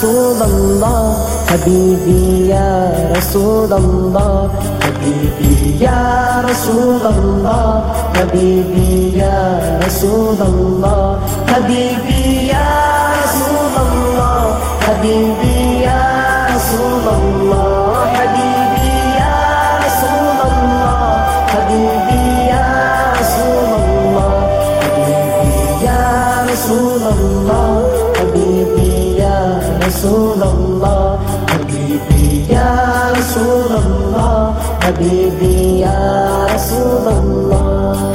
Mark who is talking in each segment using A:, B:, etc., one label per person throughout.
A: رسول الله حبيبي يا رسول الله حبيبي يا رسول الله حبيبي يا رسول الله حبيبي يا رسول الله حبيبي يا رسول الله حبيبي يا رسول الله حبيبي يا رسول الله حبيبي يا رسول الله حبيبي يا رسول الله حبيبي يا رسول الله حبيبي يا رسول الله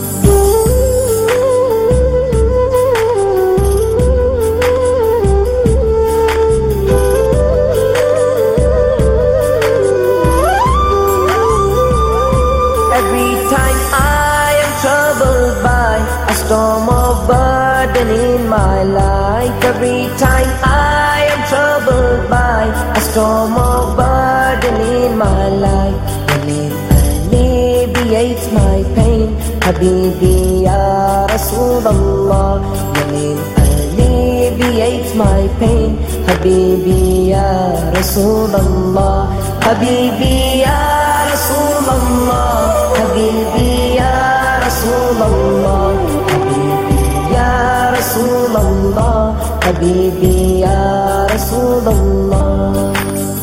A: Every time I am troubled by a storm of burden in my life, every time I am troubled by a storm of burden in my life, your name alleviates my pain, Habibi ya Rasulullah. Your name alleviates my pain, Habibi ya Rasulullah. Habibi ya Rasulullah, Habibi ya Rasulullah, Habibi ya Rasulullah, Habibi ya Rasulullah.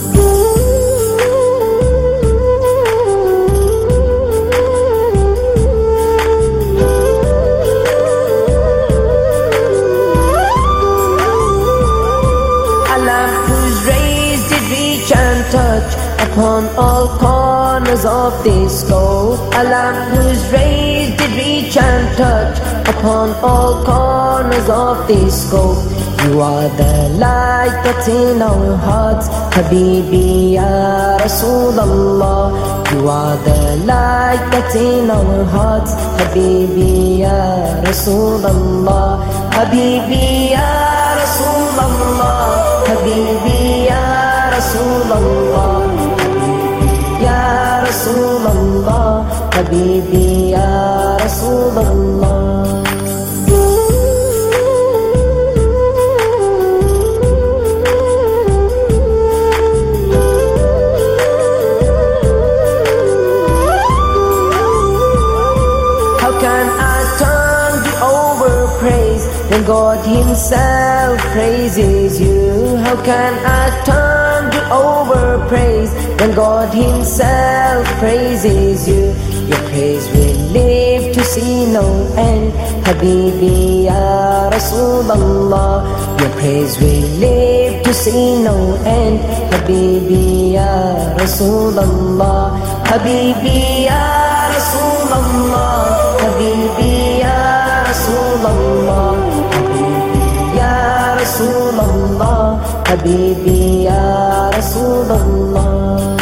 A: A lamp whose rays did reach and touch upon all corners of this globe, a lamp whose rays did reach and touch upon all corners of this globe. You are the light that's in our hearts, Habibi ya Rasulullah. You are the light that's in our hearts, Habibi ya Rasulullah. Habibi ya Rasulullah, Habibi ya Rasulullah, ya Rasulullah, Habibi ya Rasulullah. How can I turn to overpraise when God Himself praises you? How can I turn to overpraise when God Himself praises you? Your praise will live to see no end, Habibi ya Rasulullah. Your praise will live to see no end, Habibi ya Rasulullah. Habibi ya Rasulullah, Habibi ya Rasulullah, Habibi ya Rasulullah, Habibi ya Rasulullah.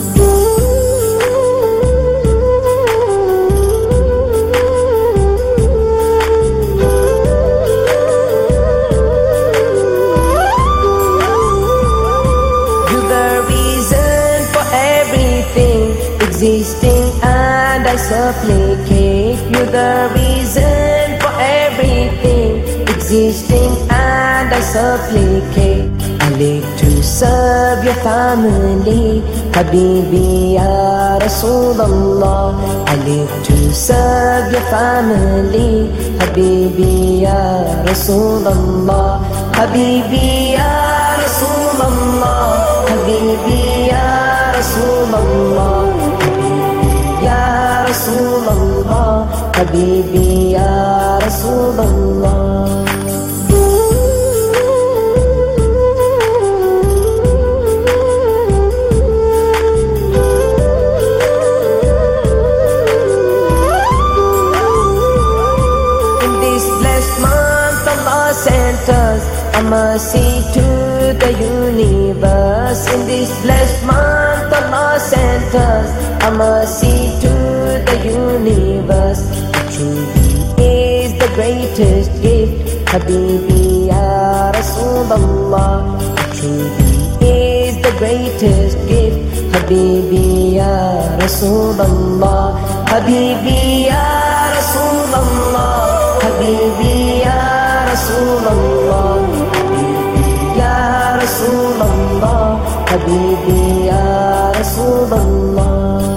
A: Existing and I supplicate you, the reason for everything existing and I supplicate. I live to serve your family, Habibi ya Rasulullah. I live to serve your family, Habibi ya Rasulullah. Habibi ya Rasulullah, Habibi ya Rasulullah, ya Rasulullah, Habibi ya Rasulullah. In this blessed month Allah sent us a mercy to the universe. In this blessed month Allah sent us a mercy to the universe. It truly is the greatest gift, Habibi ya Rasulullah. It truly is the greatest gift, Habibi ya Rasulullah. Habibi ya Rasulullah, Habibi ya Rasulullah, Habibi ya Rasulullah. Habibi ya Rasulullah.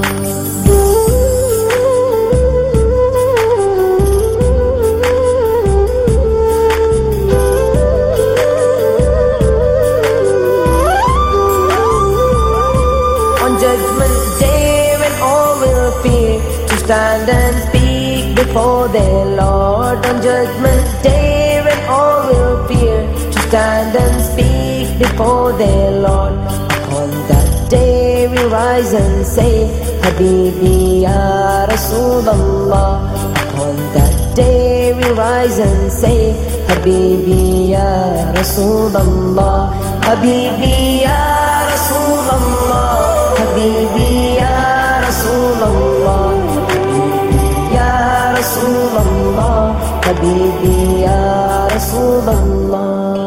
A: On Judgment Day when all will fear to stand and speak before their Lord. On Judgment Day when all will fear to stand and speak before their Lord. On that day we rise and say, Habibi ya Rasulullah. On that day we rise and say, Habibi ya Rasulullah. Habibi ya Rasulullah. Habibi ya Rasulullah. Ya Rasulullah. Habibi ya Rasulullah.